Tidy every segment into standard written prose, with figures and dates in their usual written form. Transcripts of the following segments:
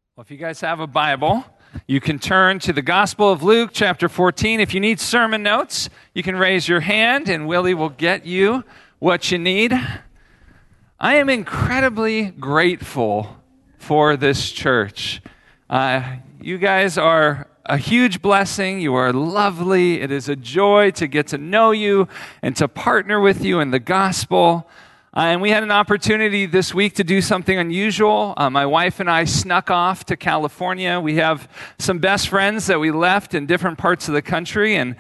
Well, if you guys have a Bible, you can turn to the Gospel of Luke, chapter 14. If you need sermon notes, you can raise your hand, and Willie will get you what you need. I am incredibly grateful for this church. You guys are a huge blessing. You are lovely. It is a joy to get to know you and to partner with you in the gospel. And we had an opportunity this week to do something unusual. My wife and I snuck off to California. We have some best friends that we left in different parts of the country. And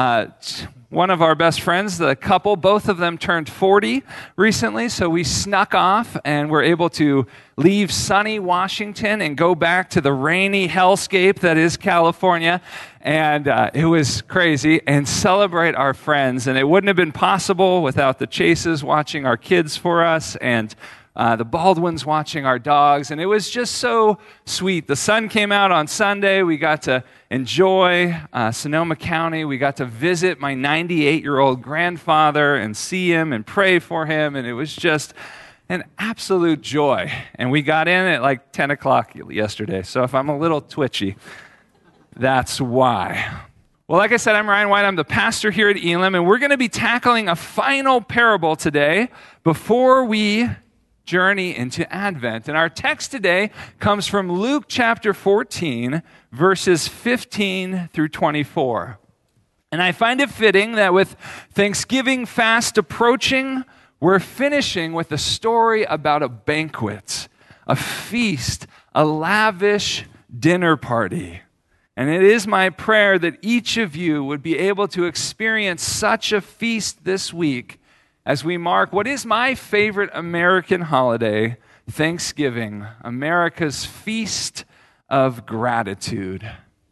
one of our best friends, the couple, both of them turned 40 recently. So we snuck off and were able to leave sunny Washington and go back to the rainy hellscape that is California. And it was crazy, and celebrate our friends. And it wouldn't have been possible without the Chases watching our kids for us, and the Baldwins watching our dogs. And it was just so sweet. The sun came out on Sunday. We got to enjoy Sonoma County. We got to visit my 98-year-old grandfather and see him and pray for him. And it was just an absolute joy. And we got in at like 10 o'clock yesterday. So if I'm a little twitchy, that's why. Well, like I said, I'm Ryan White. I'm the pastor here at Elam, and we're going to be tackling a final parable today before we journey into Advent. And our text today comes from Luke chapter 14, verses 15 through 24. And I find it fitting that with Thanksgiving fast approaching, we're finishing with a story about a banquet, a feast, a lavish dinner party. And it is my prayer that each of you would be able to experience such a feast this week as we mark what is my favorite American holiday, Thanksgiving, America's feast of gratitude.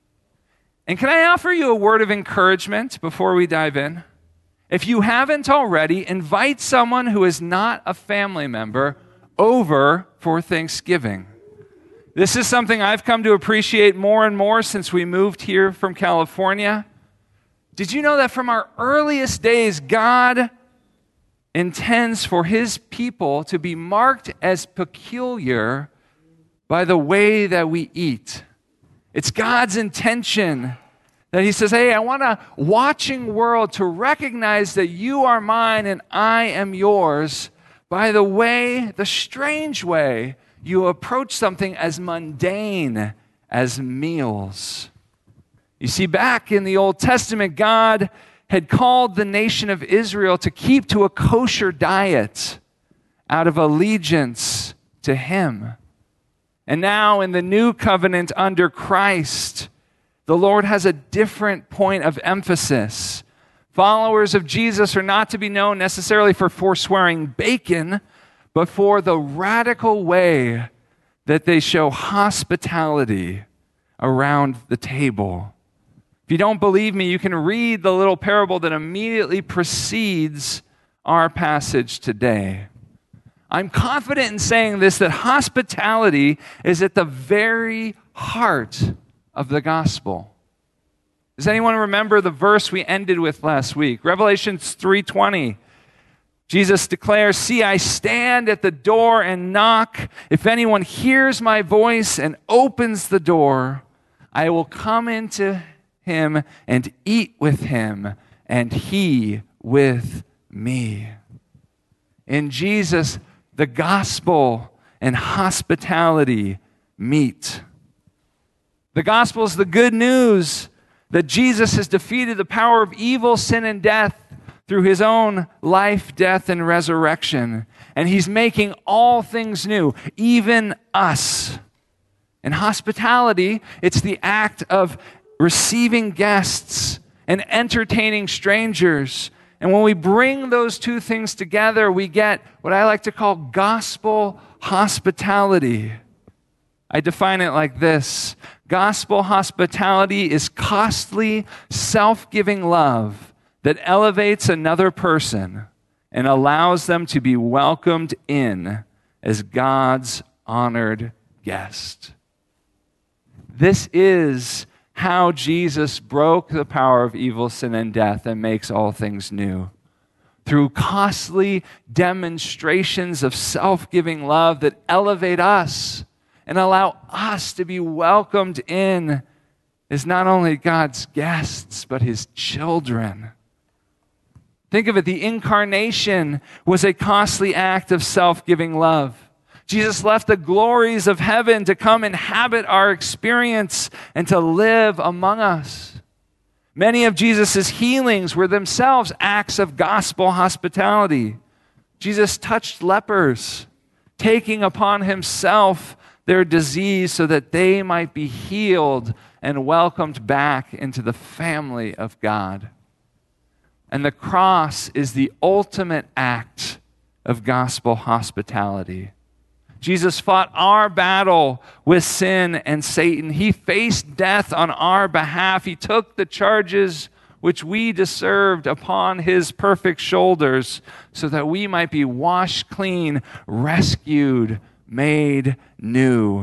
And can I offer you a word of encouragement before we dive in? If you haven't already, invite someone who is not a family member over for Thanksgiving. This is something I've come to appreciate more and more since we moved here from California. Did you know that from our earliest days, God intends for his people to be marked as peculiar by the way that we eat? It's God's intention that he says, hey, I want a watching world to recognize that you are mine and I am yours by the way, the strange way, you approach something as mundane as meals. You see, back in the Old Testament, God had called the nation of Israel to keep to a kosher diet out of allegiance to him. And now in the new covenant under Christ, the Lord has a different point of emphasis. Followers of Jesus are not to be known necessarily for forswearing bacon, but for the radical way that they show hospitality around the table. If you don't believe me, you can read the little parable that immediately precedes our passage today. I'm confident in saying this, that hospitality is at the very heart of the gospel. Does anyone remember the verse we ended with last week? Revelation 3:20. Jesus declares, see, I stand at the door and knock. If anyone hears my voice and opens the door, I will come into him and eat with him, and he with me. In Jesus, the gospel and hospitality meet. The gospel is the good news that Jesus has defeated the power of evil, sin, and death through his own life, death, and resurrection. And he's making all things new, even us. And hospitality, it's the act of receiving guests and entertaining strangers. And when we bring those two things together, we get what I like to call gospel hospitality. I define it like this. Gospel hospitality is costly, self-giving love that elevates another person and allows them to be welcomed in as God's honored guest. This is how Jesus broke the power of evil, sin, and death and makes all things new. Through costly demonstrations of self-giving love that elevate us and allow us to be welcomed in as not only God's guests, but his children. Think of it, the incarnation was a costly act of self-giving love. Jesus left the glories of heaven to come inhabit our experience and to live among us. Many of Jesus' healings were themselves acts of gospel hospitality. Jesus touched lepers, taking upon himself their disease so that they might be healed and welcomed back into the family of God. And the cross is the ultimate act of gospel hospitality. Jesus fought our battle with sin and Satan. He faced death on our behalf. He took the charges which we deserved upon his perfect shoulders so that we might be washed clean, rescued, made new.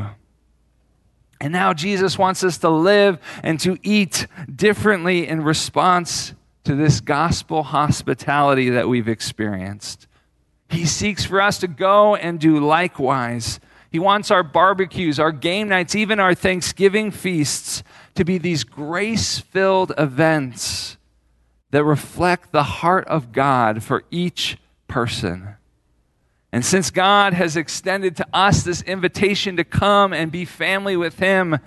And now Jesus wants us to live and to eat differently in response to this gospel hospitality that we've experienced. He seeks for us to go and do likewise. He wants our barbecues, our game nights, even our Thanksgiving feasts to be these grace-filled events that reflect the heart of God for each person. And since God has extended to us this invitation to come and be family with him,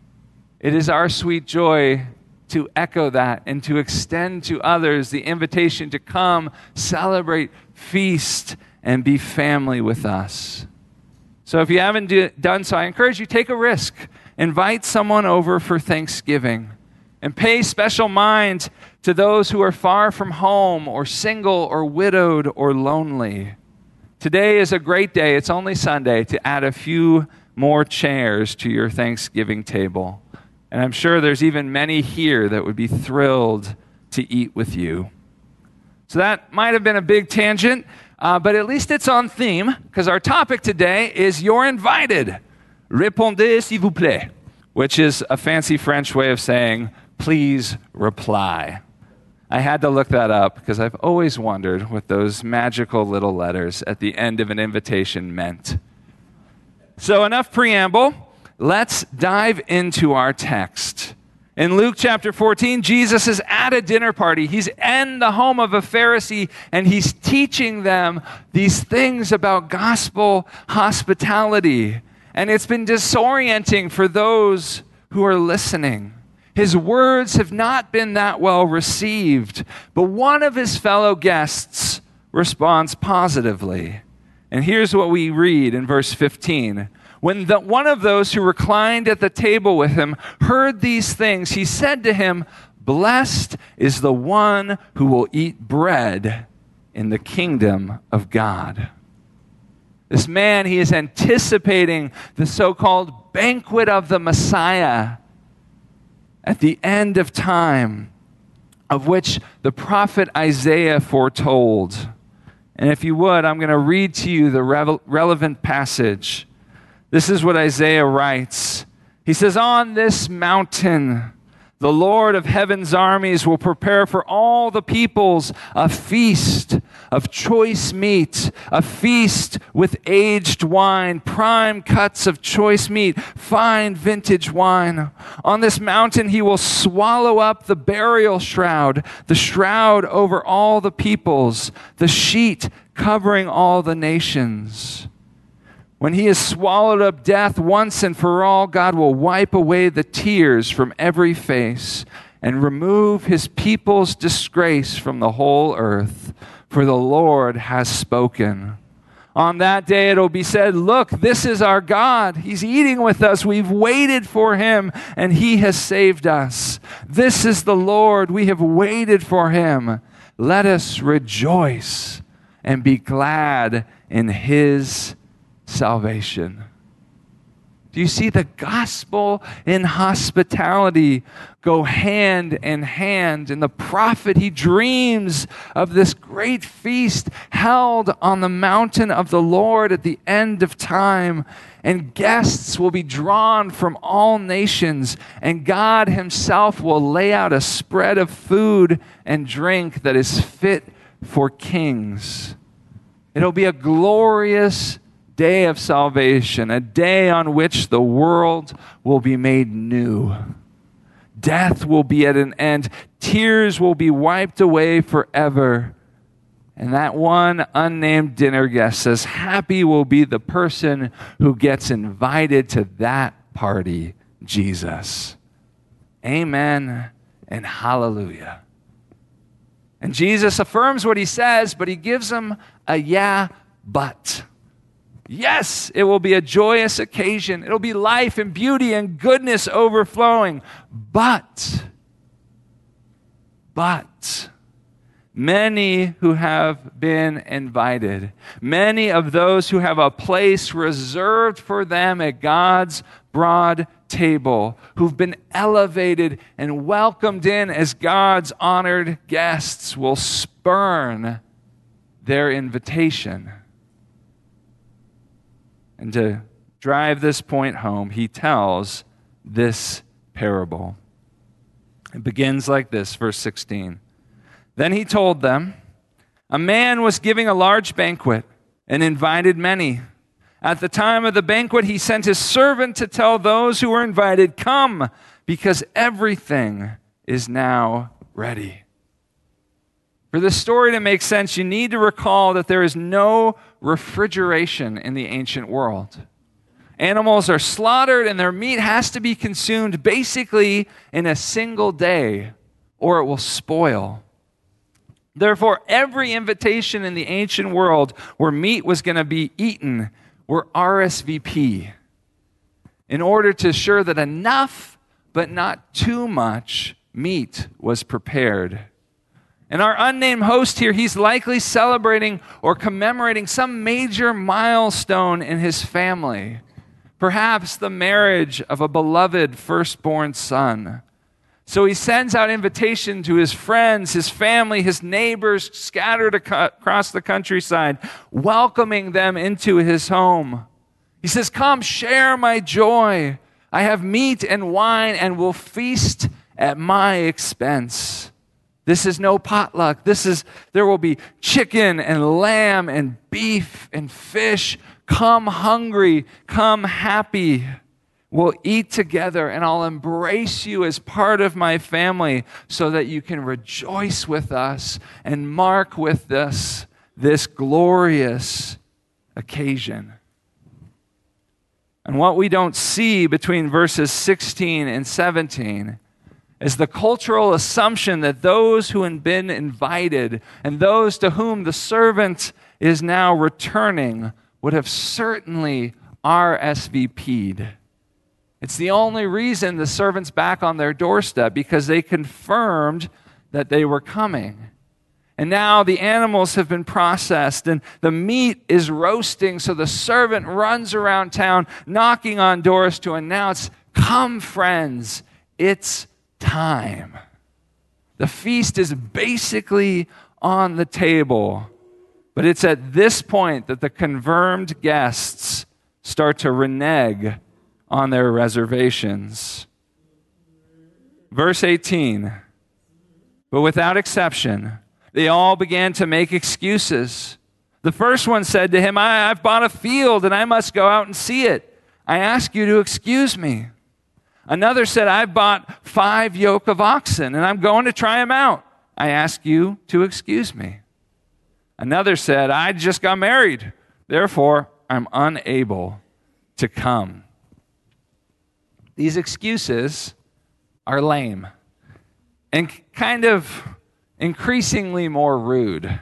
it is our sweet joy to echo that and to extend to others the invitation to come, celebrate, feast, and be family with us. So if you haven't done so, I encourage you, take a risk. Invite someone over for Thanksgiving and pay special mind to those who are far from home or single or widowed or lonely. Today is a great day. It's only Sunday to add a few more chairs to your Thanksgiving table. And I'm sure there's even many here that would be thrilled to eat with you. So that might have been a big tangent, but at least it's on theme, because our topic today is you're invited. Répondez s'il vous plaît, which is a fancy French way of saying, please reply. I had to look that up because I've always wondered what those magical little letters at the end of an invitation meant. So enough preamble. Let's dive into our text. In Luke chapter 14, Jesus is at a dinner party. He's in the home of a Pharisee, and he's teaching them these things about gospel hospitality. And it's been disorienting for those who are listening. His words have not been that well received, but one of his fellow guests responds positively. And here's what we read in verse 15. When one of those who reclined at the table with him heard these things, he said to him, "Blessed is the one who will eat bread in the kingdom of God." This man, he is anticipating the so-called banquet of the Messiah at the end of time, of which the prophet Isaiah foretold. And if you would, I'm going to read to you the relevant passage. This is what Isaiah writes. He says, "On this mountain, the Lord of heaven's armies will prepare for all the peoples a feast of choice meat, a feast with aged wine, prime cuts of choice meat, fine vintage wine. On this mountain he will swallow up the burial shroud, the shroud over all the peoples, the sheet covering all the nations. When he has swallowed up death once and for all, God will wipe away the tears from every face and remove his people's disgrace from the whole earth, for the Lord has spoken. On that day it will be said, 'Look, this is our God. He's eating with us. We've waited for him, and he has saved us. This is the Lord. We have waited for him. Let us rejoice and be glad in his salvation.'" Do you see the gospel and hospitality go hand in hand? And the prophet, he dreams of this great feast held on the mountain of the Lord at the end of time. And guests will be drawn from all nations. And God himself will lay out a spread of food and drink that is fit for kings. It'll be a glorious day of salvation, a day on which the world will be made new. Death will be at an end. Tears will be wiped away forever. And that one unnamed dinner guest says, happy will be the person who gets invited to that party, Jesus. Amen and hallelujah. And Jesus affirms what he says, but he gives them a yeah, but. Yes, it will be a joyous occasion. It'll be life and beauty and goodness overflowing. But many who have been invited, many of those who have a place reserved for them at God's broad table, who've been elevated and welcomed in as God's honored guests, will spurn their invitation. And to drive this point home, he tells this parable. It begins like this, verse 16. Then he told them, a man was giving a large banquet and invited many. At the time of the banquet, he sent his servant to tell those who were invited, come, because everything is now ready. For this story to make sense, you need to recall that there is no refrigeration in the ancient world. Animals are slaughtered and their meat has to be consumed basically in a single day or it will spoil. Therefore, every invitation in the ancient world where meat was going to be eaten were RSVP in order to assure that enough but not too much meat was prepared. And our unnamed host here, he's likely celebrating or commemorating some major milestone in his family. Perhaps the marriage of a beloved firstborn son. So he sends out invitation to his friends, his family, his neighbors scattered across the countryside, welcoming them into his home. He says, come, share my joy. I have meat and wine and will feast at my expense. This is no potluck. There will be chicken and lamb and beef and fish. Come hungry, come happy. We'll eat together and I'll embrace you as part of my family so that you can rejoice with us and mark with us this glorious occasion. And what we don't see between verses 16 and 17 is the cultural assumption that those who had been invited and those to whom the servant is now returning would have certainly RSVP'd. It's the only reason the servant's back on their doorstep, because they confirmed that they were coming. And now the animals have been processed and the meat is roasting, so the servant runs around town knocking on doors to announce, come friends, it's time. The feast is basically on the table, but it's at this point that the confirmed guests start to renege on their reservations. Verse 18, but without exception, they all began to make excuses. The first one said to him, I've bought a field and I must go out and see it. I ask you to excuse me. Another said, I've bought 5 yoke of oxen and I'm going to try them out. I ask you to excuse me. Another said, I just got married. Therefore, I'm unable to come. These excuses are lame and kind of increasingly more rude.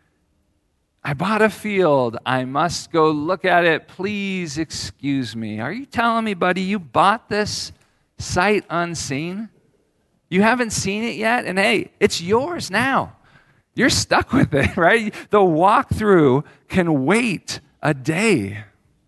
I bought a field. I must go look at it. Please excuse me. Are you telling me, buddy, you bought this sight unseen? You haven't seen it yet? And hey, it's yours now. You're stuck with it, right? The walkthrough can wait a day.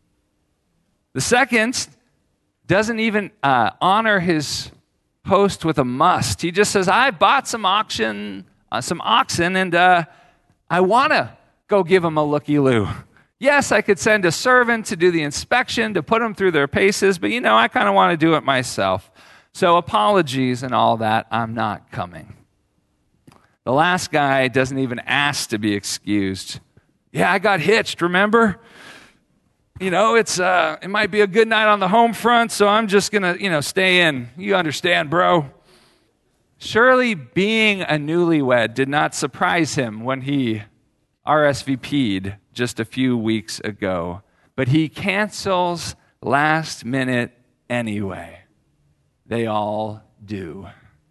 The second doesn't even honor his host with a must. He just says, I bought some oxen, and I want to go give them a looky-loo. Yes, I could send a servant to do the inspection, to put them through their paces, but I kind of want to do it myself. So apologies and all that, I'm not coming. The last guy doesn't even ask to be excused. Yeah, I got hitched, remember? it might be a good night on the home front, so I'm just going to, stay in. You understand, bro. Surely being a newlywed did not surprise him when he RSVP'd just a few weeks ago, but he cancels last minute anyway. They all do.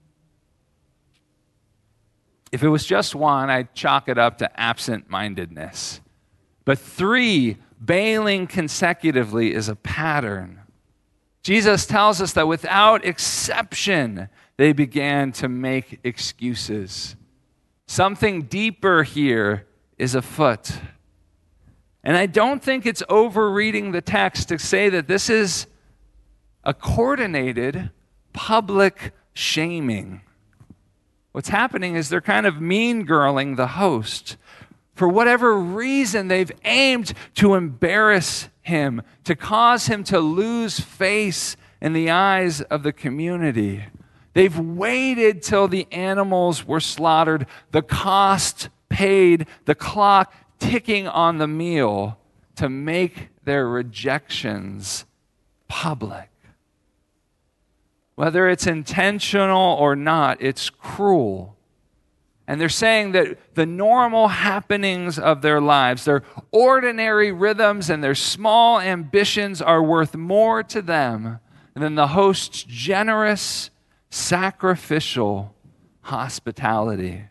If it was just one, I'd chalk it up to absent-mindedness. But 3 bailing consecutively is a pattern. Jesus tells us that without exception, they began to make excuses. Something deeper here is afoot. And I don't think it's overreading the text to say that this is a coordinated public shaming. What's happening is they're kind of mean-girling the host. For whatever reason, they've aimed to embarrass him, to cause him to lose face in the eyes of the community. They've waited till the animals were slaughtered, the cost paid, the clock ticking on the meal to make their rejections public. Whether it's intentional or not, it's cruel. And they're saying that the normal happenings of their lives, their ordinary rhythms and their small ambitions are worth more to them than the host's generous, sacrificial hospitality.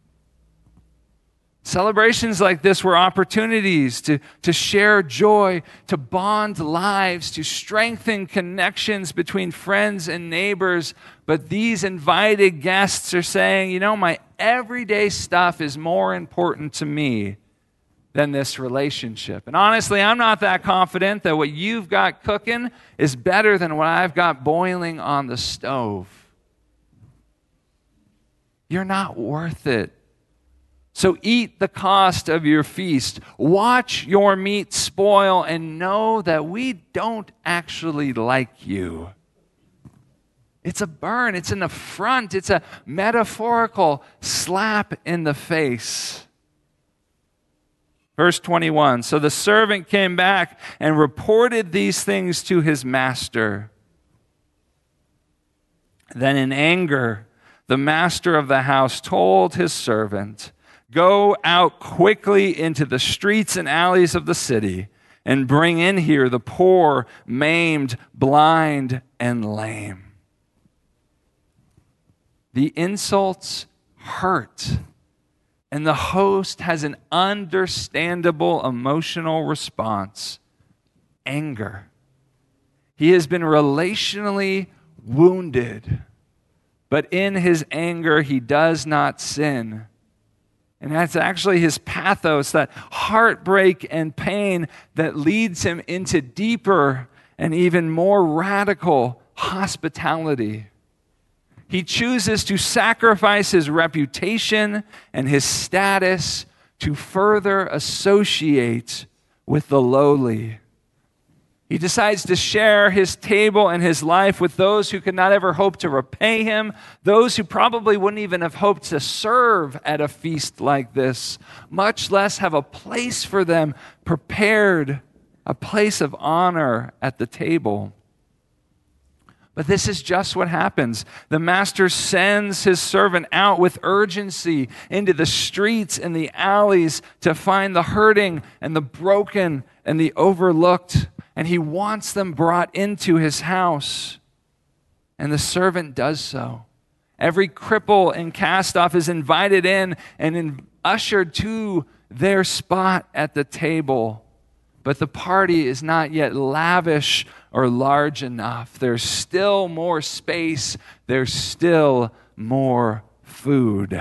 Celebrations like this were opportunities to share joy, to bond lives, to strengthen connections between friends and neighbors. But these invited guests are saying, my everyday stuff is more important to me than this relationship. And honestly, I'm not that confident that what you've got cooking is better than what I've got boiling on the stove. You're not worth it. So eat the cost of your feast. Watch your meat spoil and know that we don't actually like you. It's a burn. It's an affront. It's a metaphorical slap in the face. Verse 21, so the servant came back and reported these things to his master. Then in anger, the master of the house told his servant, go out quickly into the streets and alleys of the city and bring in here the poor, maimed, blind, and lame. The insults hurt, and the host has an understandable emotional response: anger. He has been relationally wounded, but in his anger he does not sin. And that's actually his pathos, that heartbreak and pain that leads him into deeper and even more radical hospitality. He chooses to sacrifice his reputation and his status to further associate with the lowly. He decides to share his table and his life with those who could not ever hope to repay him, those who probably wouldn't even have hoped to serve at a feast like this, much less have a place for them prepared, a place of honor at the table. But this is just what happens. The master sends his servant out with urgency into the streets and the alleys to find the hurting and the broken and the overlooked. And he wants them brought into his house. And the servant does so. Every cripple and cast-off is invited in and ushered to their spot at the table. But the party is not yet lavish or large enough. There's still more space. There's still more food.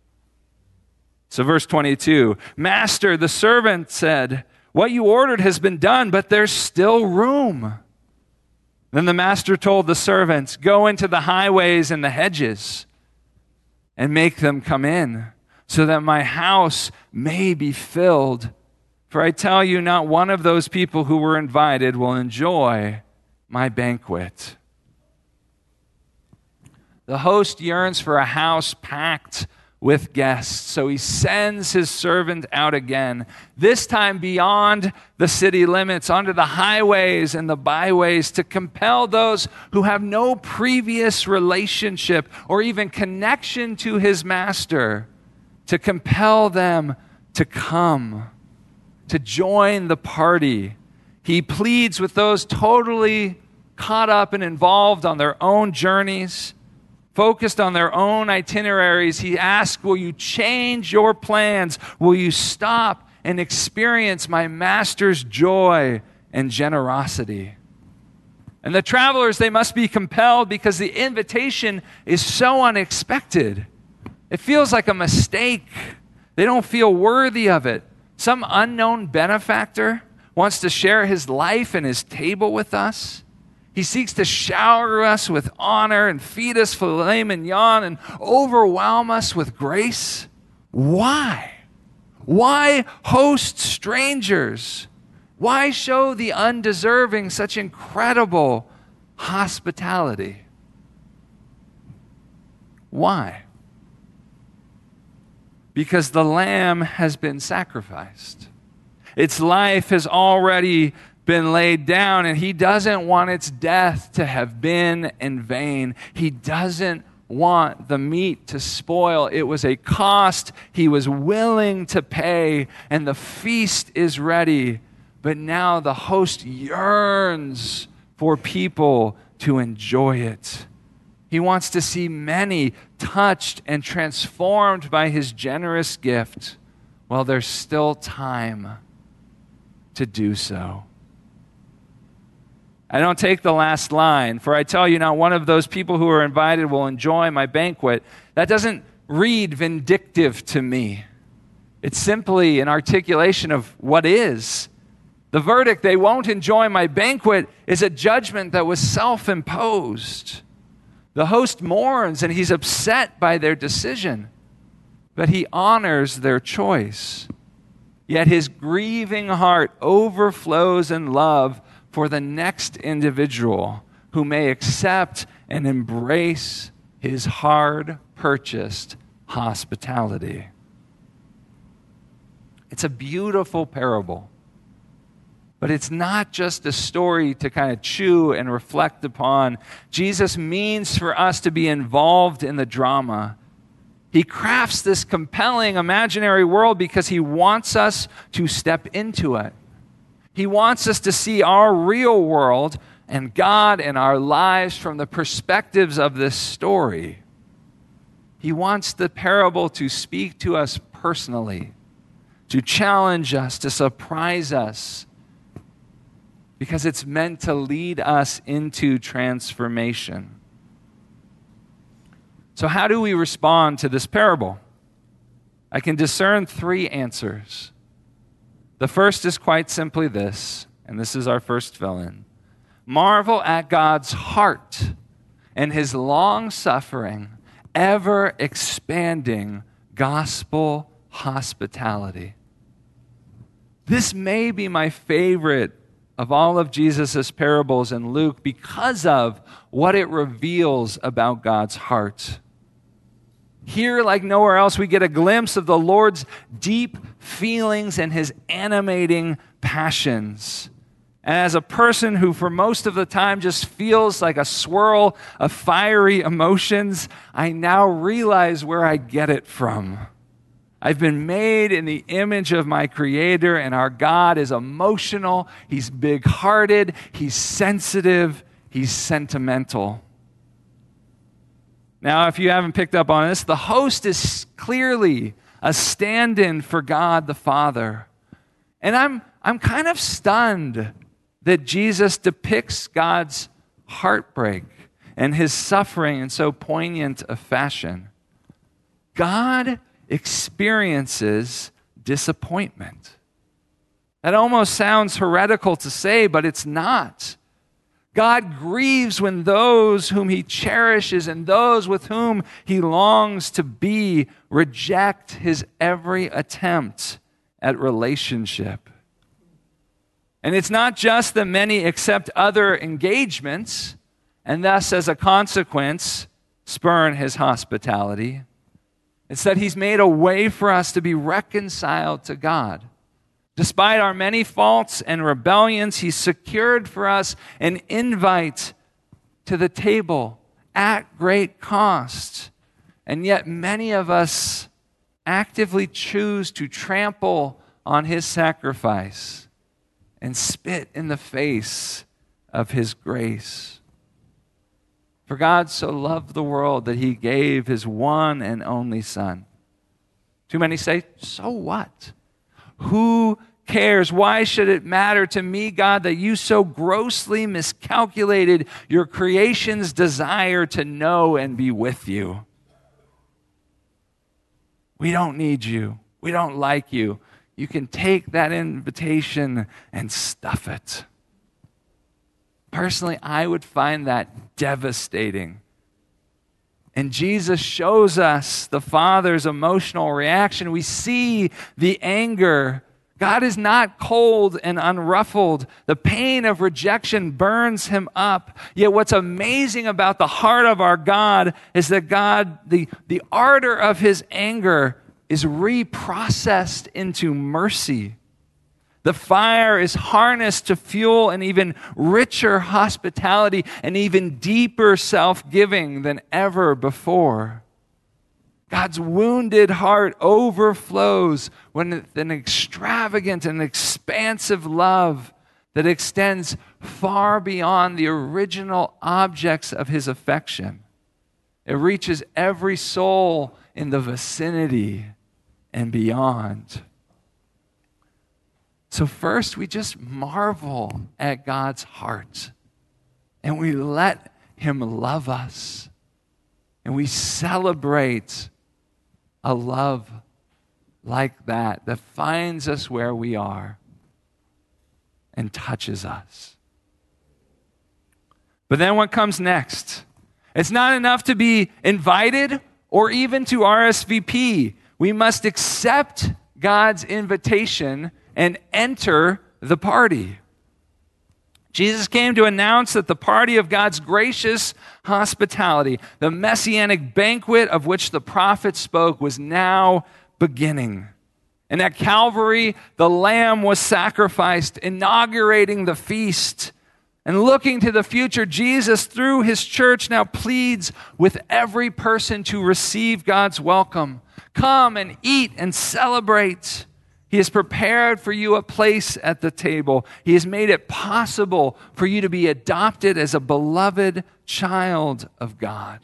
So verse 22, Master, the servant said, what you ordered has been done, but there's still room. Then the master told the servants, go into the highways and the hedges and make them come in, so that my house may be filled. For I tell you, not one of those people who were invited will enjoy my banquet. The host yearns for a house packed with guests. So he sends his servant out again, this time beyond the city limits, onto the highways and the byways, to compel those who have no previous relationship or even connection to his master, to compel them to come, to join the party. He pleads with those totally caught up and involved on their own journeys, focused on their own itineraries. He asks, will you change your plans? Will you stop and experience my master's joy and generosity? And the travelers, they must be compelled because the invitation is so unexpected. It feels like a mistake. They don't feel worthy of it. Some unknown benefactor wants to share his life and his table with us. He seeks to shower us with honor and feed us filet mignon and overwhelm us with grace. Why? Why host strangers? Why show the undeserving such incredible hospitality? Why? Because the Lamb has been sacrificed. Its life has already been laid down, and he doesn't want its death to have been in vain. He doesn't want the meat to spoil. It was a cost he was willing to pay, and the feast is ready. But now the host yearns for people to enjoy it. He wants to see many touched and transformed by his generous gift while there's still time to do so. I don't take the last line, for I tell you, not one of those people who are invited will enjoy my banquet. That doesn't read vindictive to me. It's simply an articulation of what is. The verdict, they won't enjoy my banquet, is a judgment that was self-imposed. The host mourns and he's upset by their decision, but he honors their choice. Yet his grieving heart overflows in love for the next individual who may accept and embrace his hard-purchased hospitality. It's a beautiful parable, but it's not just a story to kind of chew and reflect upon. Jesus means for us to be involved in the drama. He crafts this compelling imaginary world because he wants us to step into it. He wants us to see our real world and God and our lives from the perspectives of this story. He wants the parable to speak to us personally, to challenge us, to surprise us, because it's meant to lead us into transformation. So how do we respond to this parable? I can discern three answers. The first is quite simply this, and this is our first fill-in. Marvel at God's heart and his long-suffering, ever-expanding gospel hospitality. This may be my favorite of all of Jesus' parables in Luke because of what it reveals about God's heart. Here, like nowhere else, we get a glimpse of the Lord's deep feelings and his animating passions. And as a person who for most of the time just feels like a swirl of fiery emotions, I now realize where I get it from. I've been made in the image of my Creator, and our God is emotional, he's big-hearted, he's sensitive, he's sentimental. Now, if you haven't picked up on this, the host is clearly a stand-in for God the Father. And I'm kind of stunned that Jesus depicts God's heartbreak and his suffering in so poignant a fashion. God experiences disappointment. That almost sounds heretical to say, but it's not. God grieves when those whom he cherishes and those with whom he longs to be reject his every attempt at relationship. And it's not just that many accept other engagements and thus, as a consequence, spurn his hospitality. It's that he's made a way for us to be reconciled to God. Despite our many faults and rebellions, he secured for us an invite to the table at great cost. And yet many of us actively choose to trample on his sacrifice and spit in the face of his grace. For God so loved the world that he gave his one and only Son. Too many say, so what? Who cares? Why should it matter to me, God, that you so grossly miscalculated your creation's desire to know and be with you? We don't need you. We don't like you. You can take that invitation and stuff it. Personally, I would find that devastating. And Jesus shows us the Father's emotional reaction. We see the anger. God is not cold and unruffled. The pain of rejection burns him up. Yet what's amazing about the heart of our God is that God, the ardor of his anger is reprocessed into mercy. The fire is harnessed to fuel an even richer hospitality and even deeper self-giving than ever before. God's wounded heart overflows with an extravagant and expansive love that extends far beyond the original objects of his affection. It reaches every soul in the vicinity and beyond. So first, we just marvel at God's heart, and we let him love us, and we celebrate a love like that finds us where we are and touches us. But then what comes next? It's not enough to be invited or even to RSVP. We must accept God's invitation and enter the party. Jesus came to announce that the party of God's gracious hospitality, the messianic banquet of which the prophet spoke, was now beginning. And at Calvary, the Lamb was sacrificed, inaugurating the feast. And looking to the future, Jesus, through his church, now pleads with every person to receive God's welcome. Come and eat and celebrate. He has prepared for you a place at the table. He has made it possible for you to be adopted as a beloved child of God.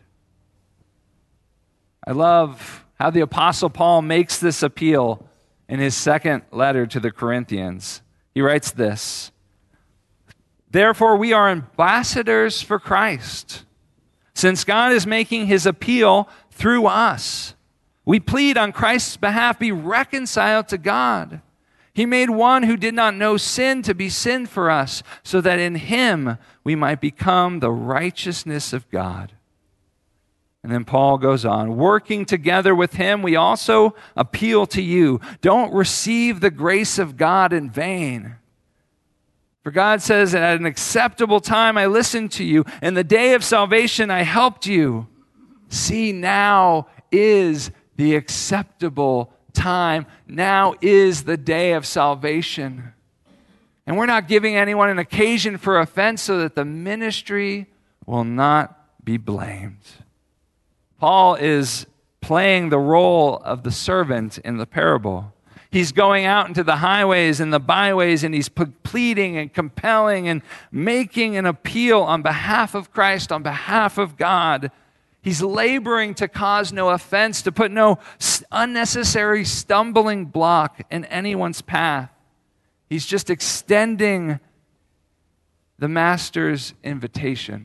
I love how the Apostle Paul makes this appeal in his second letter to the Corinthians. He writes this: "Therefore we are ambassadors for Christ, since God is making his appeal through us. We plead on Christ's behalf, be reconciled to God. He made one who did not know sin to be sin for us, so that in him we might become the righteousness of God." And then Paul goes on, "Working together with him, we also appeal to you. Don't receive the grace of God in vain. For God says, at an acceptable time I listened to you. In the day of salvation I helped you. See, now is the acceptable time. Now is the day of salvation. And we're not giving anyone an occasion for offense so that the ministry will not be blamed." Paul is playing the role of the servant in the parable. He's going out into the highways and the byways, and he's pleading and compelling and making an appeal on behalf of Christ, on behalf of God. He's laboring to cause no offense, to put no unnecessary stumbling block in anyone's path. He's just extending the Master's invitation.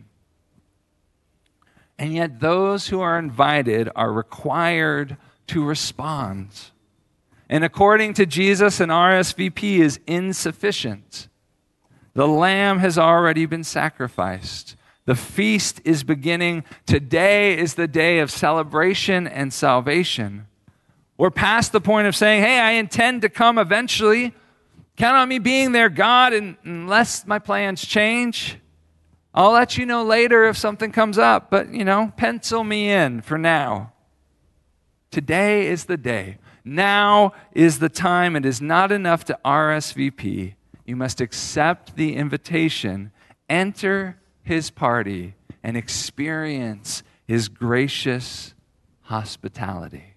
And yet those who are invited are required to respond. And according to Jesus, an RSVP is insufficient. The lamb has already been sacrificed. The feast is beginning. Today is the day of celebration and salvation. We're past the point of saying, hey, I intend to come eventually. Count on me being there, God, and unless my plans change, I'll let you know later if something comes up. But, pencil me in for now. Today is the day. Now is the time. It is not enough to RSVP. You must accept the invitation, enter his party, and experience his gracious hospitality.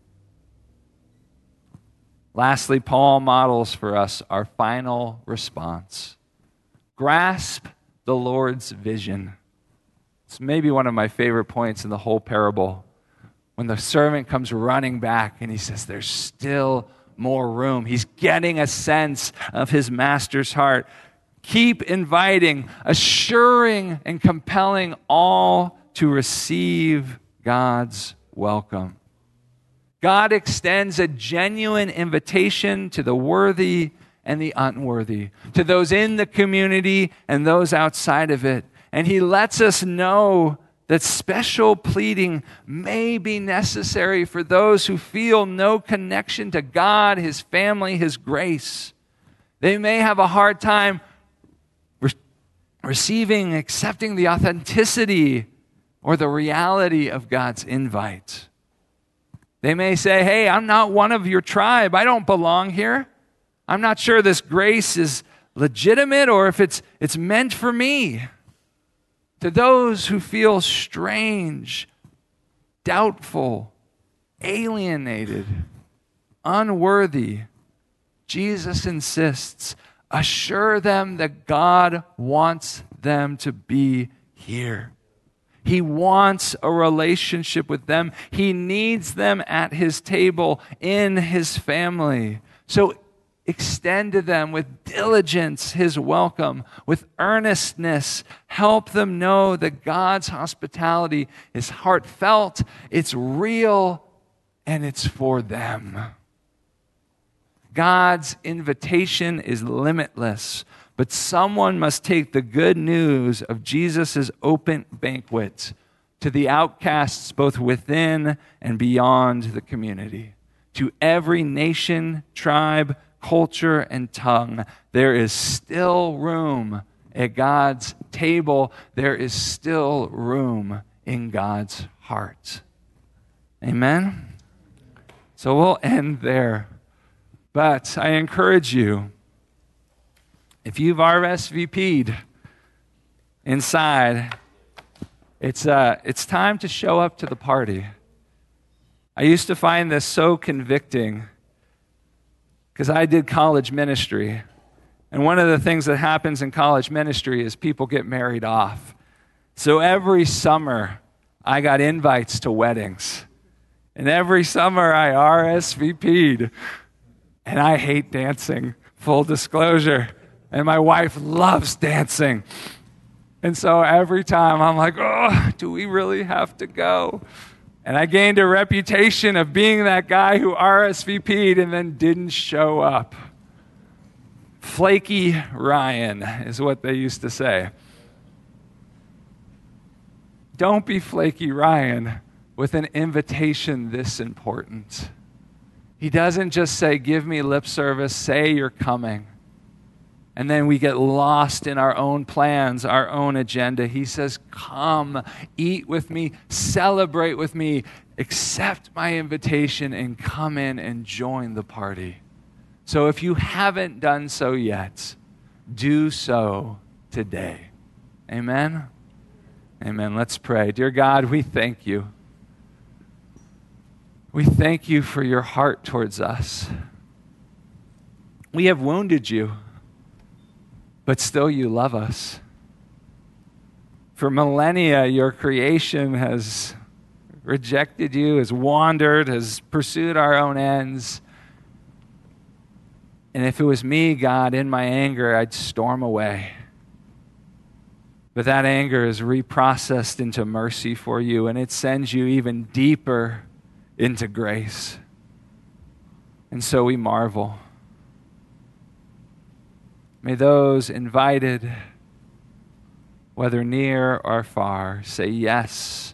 Lastly, Paul models for us our final response. Grasp the Lord's vision. It's maybe one of my favorite points in the whole parable. When the servant comes running back and he says, there's still more room. He's getting a sense of his master's heart. Keep inviting, assuring, and compelling all to receive God's welcome. God extends a genuine invitation to the worthy and the unworthy, to those in the community and those outside of it. And he lets us know that special pleading may be necessary for those who feel no connection to God, his family, his grace. They may have a hard time receiving, accepting the authenticity or the reality of God's invite. They may say, hey, I'm not one of your tribe. I don't belong here. I'm not sure this grace is legitimate or if it's meant for me. To those who feel strange, doubtful, alienated, unworthy, Jesus insists, assure them that God wants them to be here. He wants a relationship with them. He needs them at his table in his family. So extend to them with diligence his welcome, with earnestness. Help them know that God's hospitality is heartfelt, it's real, and it's for them. God's invitation is limitless, but someone must take the good news of Jesus' open banquet to the outcasts both within and beyond the community. To every nation, tribe, culture, and tongue, there is still room at God's table. There is still room in God's heart. Amen? So we'll end there. But I encourage you, if you've RSVP'd inside, it's time to show up to the party. I used to find this so convicting because I did college ministry. And one of the things that happens in college ministry is people get married off. So every summer, I got invites to weddings. And every summer, I RSVP'd. And I hate dancing, full disclosure. And my wife loves dancing. And so every time, I'm like, oh, do we really have to go? And I gained a reputation of being that guy who RSVP'd and then didn't show up. Flaky Ryan is what they used to say. Don't be flaky Ryan with an invitation this important. He doesn't just say, give me lip service, say you're coming. And then we get lost in our own plans, our own agenda. He says, come, eat with me, celebrate with me, accept my invitation, and come in and join the party. So if you haven't done so yet, do so today. Amen? Amen. Let's pray. Dear God, we thank you. We thank you for your heart towards us. We have wounded you, but still you love us. For millennia, your creation has rejected you, has wandered, has pursued our own ends. And if it was me, God, in my anger, I'd storm away. But that anger is reprocessed into mercy for you, and it sends you even deeper into grace. And so we marvel. May those invited, whether near or far, say yes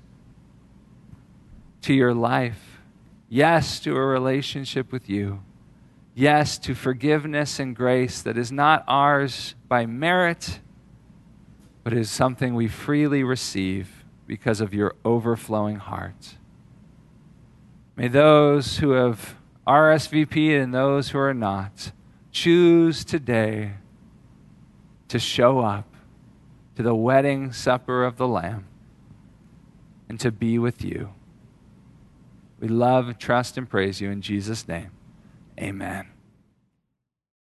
to your life, yes to a relationship with you, yes to forgiveness and grace that is not ours by merit, but is something we freely receive because of your overflowing heart. May those who have RSVP'd and those who are not choose today to show up to the wedding supper of the Lamb and to be with you. We love, trust, and praise you in Jesus' name. Amen.